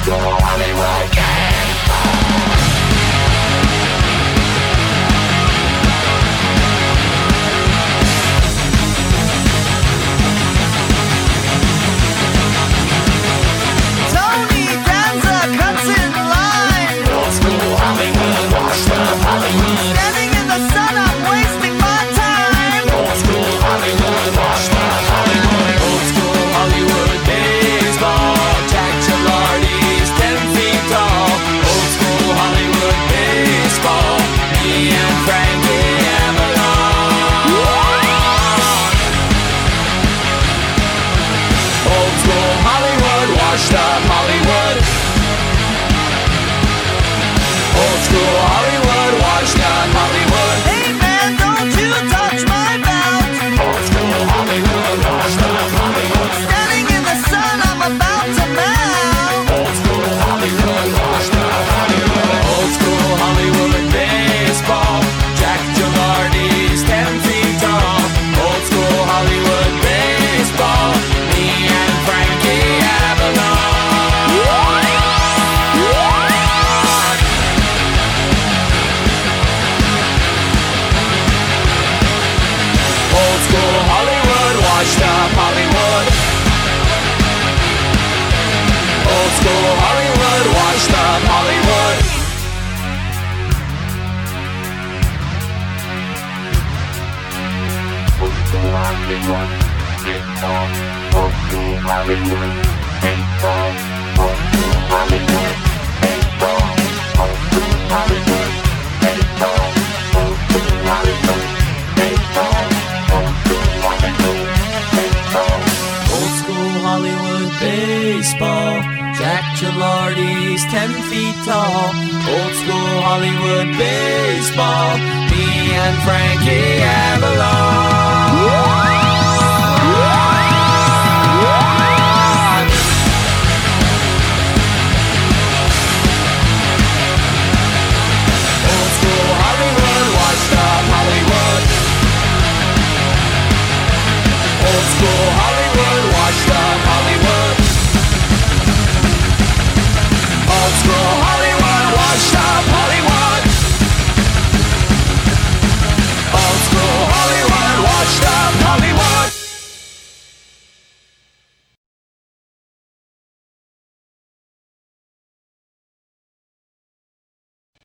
school Hollywood Tony Danza cuts in line. Old school Hollywood, washed up Hollywood. Standing in the sun, I'm wasting my time. Old school Hollywood, washed up Hollywood. Old school Hollywood baseball. Jack Gilardi's 10 feet tall. Old school Hollywood baseball. Me and Frankie Avalon. Old school Hollywood, washed up Hollywood. Old school Hollywood, washed up Hollywood. Hey man, don't you touch my belt. Old school Hollywood, washed up Hollywood. Standing in the sun, I'm about to melt. Old school Hollywood, washed up Hollywood. Old school Hollywood baseball. Jack Gilardi's 10 feet tall. Old school Hollywood baseball. Me and Frankie Avalon. Old school Hollywood, washed up Hollywood. Old school Hollywood, washed up Hollywood. Old school Hollywood, baseball. Old school Hollywood, baseball. Old school Hollywood, baseball. Old school Hollywood, baseball. Old school Hollywood, baseball. Old school Hollywood, baseball. Old school Hollywood baseball. Jack Gilardi's 10 feet tall. Old school Hollywood baseball. Me and Frankie Avalon.